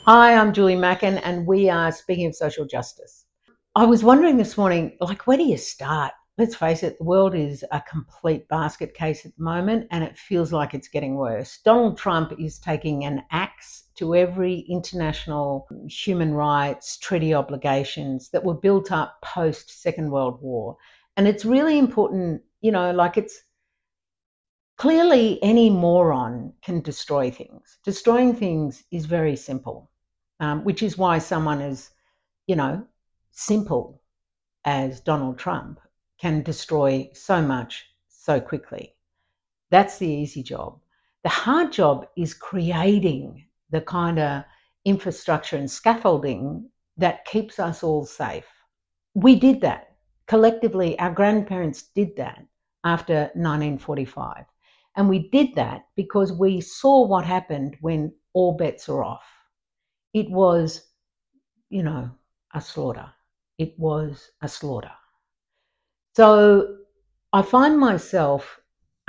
Hi, I'm Julie Mackin, and we are speaking of social justice. I was wondering this morning, where do you start? Let's face it, the world is a complete basket case at the moment, and it feels like it's getting worse. Donald Trump is taking an axe to every international human rights treaty obligations that were built up post Second World War. And it's really important, it's clearly any moron can destroy things. Destroying things is very simple, which is why someone as, simple as Donald Trump can destroy so much so quickly. That's the easy job. The hard job is creating the kind of infrastructure and scaffolding that keeps us all safe. We did that. Collectively, our grandparents did that after 1945. And we did that because we saw what happened when all bets are off. It was, a slaughter. It was a slaughter. So I find myself,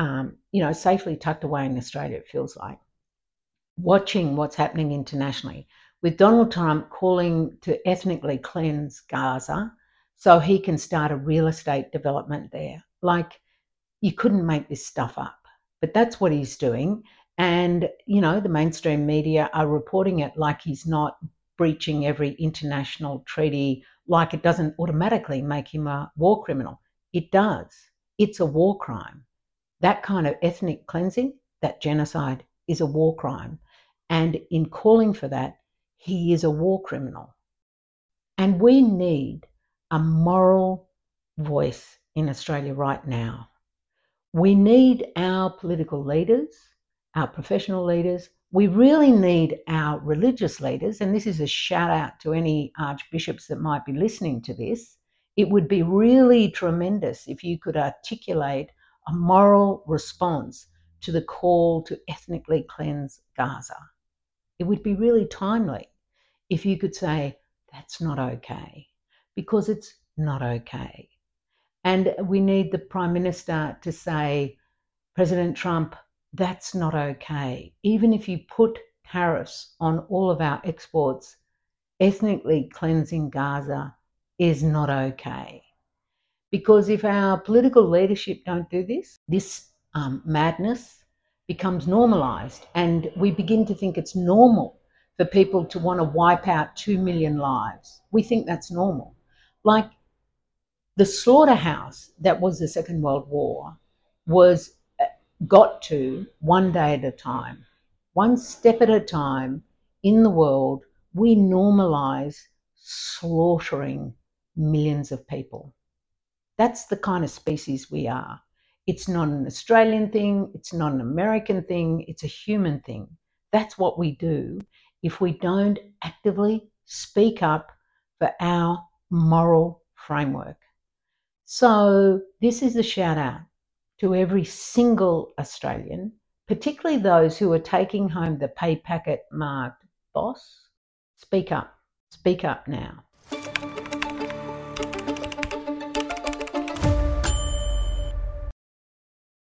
safely tucked away in Australia, it feels like, watching what's happening internationally with Donald Trump calling to ethnically cleanse Gaza so he can start a real estate development there. You couldn't make this stuff up, but that's what he's doing. And, the mainstream media are reporting it like he's not breaching every international treaty, like it doesn't automatically make him a war criminal. It does. It's a war crime. That kind of ethnic cleansing, that genocide, is a war crime. And in calling for that, he is a war criminal. And we need a moral voice in Australia right now. We need our political leaders, our professional leaders. We really need our religious leaders. And this is a shout out to any archbishops that might be listening to this. It would be really tremendous if you could articulate a moral response to the call to ethnically cleanse Gaza. It would be really timely if you could say, that's not okay, because it's not okay. And we need the Prime Minister to say, President Trump, that's not okay. Even if you put tariffs on all of our exports, ethnically cleansing Gaza is not okay. Because if our political leadership don't do this madness becomes normalised, and we begin to think it's normal for people to want to wipe out 2 million lives. We think that's normal. Like the slaughterhouse that was the Second World War was got to one day at a time, one step at a time in the world. We normalise slaughtering millions of people. That's the kind of species we are. It's not an Australian thing, it's not an American thing, it's a human thing. That's what we do if we don't actively speak up for our moral framework. So this is a shout out to every single Australian, particularly those who are taking home the pay packet marked boss. Speak up now.